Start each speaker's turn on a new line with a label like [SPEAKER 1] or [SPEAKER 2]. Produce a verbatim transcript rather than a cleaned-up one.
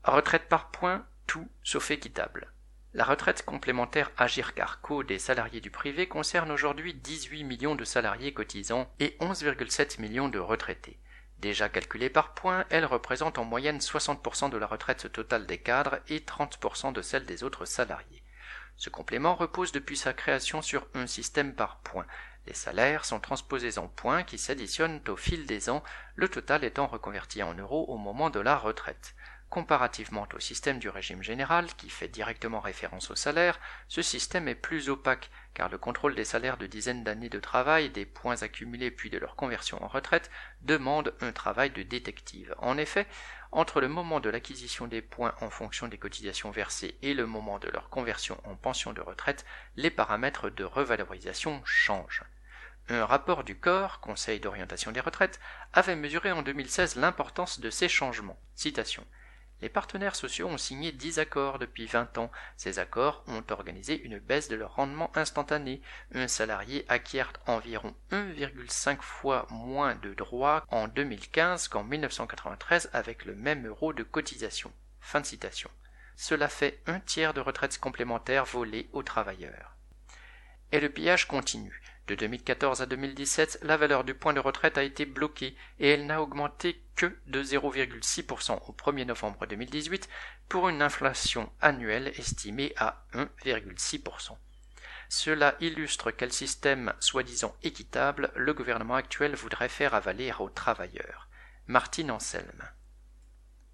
[SPEAKER 1] Retraite par points, tout sauf équitable. La retraite complémentaire Agirc-Arrco des salariés du privé concerne aujourd'hui dix-huit millions de salariés cotisants et onze virgule sept millions de retraités. Déjà calculée par points, elle représente en moyenne soixante pour cent de la retraite totale des cadres et trente pour cent de celle des autres salariés. Ce complément repose depuis sa création sur un système par points. Les salaires sont transposés en points qui s'additionnent au fil des ans, le total étant reconverti en euros au moment de la retraite. Comparativement au système du régime général, qui fait directement référence au salaire, ce système est plus opaque, car le contrôle des salaires de dizaines d'années de travail, des points accumulés puis de leur conversion en retraite, demande un travail de détective. En effet, entre le moment de l'acquisition des points en fonction des cotisations versées et le moment de leur conversion en pension de retraite, les paramètres de revalorisation changent. Un rapport du C O R, Conseil d'orientation des retraites, avait mesuré en deux mille seize l'importance de ces changements. Citation. Les partenaires sociaux ont signé dix accords depuis vingt ans. Ces accords ont organisé une baisse de leur rendement instantané. Un salarié acquiert environ un virgule cinq fois moins de droits en deux mille quinze qu'en mille neuf cent quatre-vingt-treize avec le même euro de cotisation. Fin de citation. Cela fait un tiers de retraites complémentaires volées aux travailleurs. Et le pillage continue. De deux mille quatorze à deux mille dix-sept, la valeur du point de retraite a été bloquée et elle n'a augmenté que de zéro virgule six pour cent au premier novembre deux mille dix-huit pour une inflation annuelle estimée à un virgule six pour cent. Cela illustre quel système soi-disant équitable le gouvernement actuel voudrait faire avaler aux travailleurs. Martine Anselme.